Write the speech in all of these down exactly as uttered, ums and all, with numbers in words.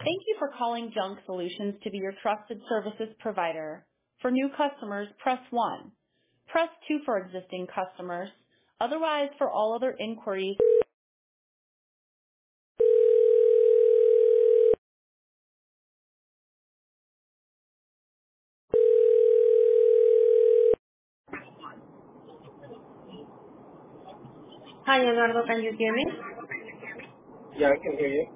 Thank you for calling Junk Solutions to be your trusted services provider. For new customers, press one. Press two for existing customers. Otherwise, for all other inquiries. Hi, Eduardo, can you hear me? Yeah, I can hear you.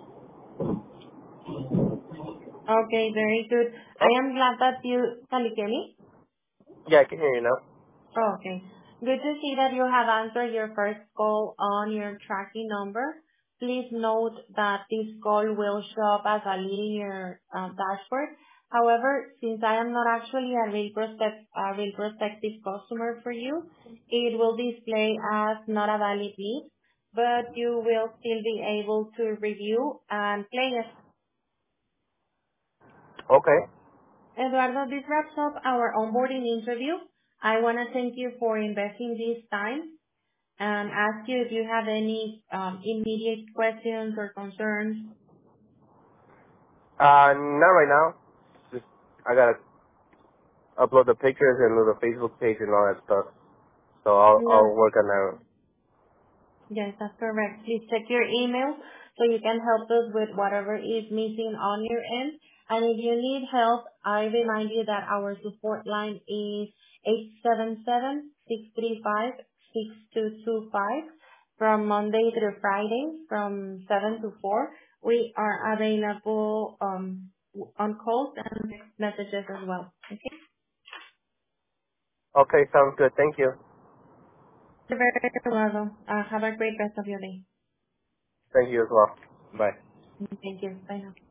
Okay, very good. I Oh, am glad that you can you hear me? yeah, I can hear you now. Oh, okay. Good to see that you have answered your first call on your tracking number. Please note that this call will show up as a lead in your uh, dashboard. However, since I am not actually a real prospect, a real prospective customer for you, it will display as not a valid lead, but you will still be able to review and play it. Okay. Eduardo, this wraps up our onboarding interview. I want to thank you for investing this time and ask you if you have any um, immediate questions or concerns. Uh, not right now. Just I gotta upload the pictures and do the Facebook page and all that stuff. So I'll Yes, I'll work on that. yes, that's correct. Please check your email so you can help us with whatever is missing on your end. And if you need help, I remind you that our support line is eight seven seven, six three five, six two two five from Monday through Friday from seven to four. We are available um, on calls and text messages as well. Okay? Okay, sounds good. Thank you. You're very welcome. Uh, have a great rest of your day. Thank you as well. Bye. Thank you. Bye now.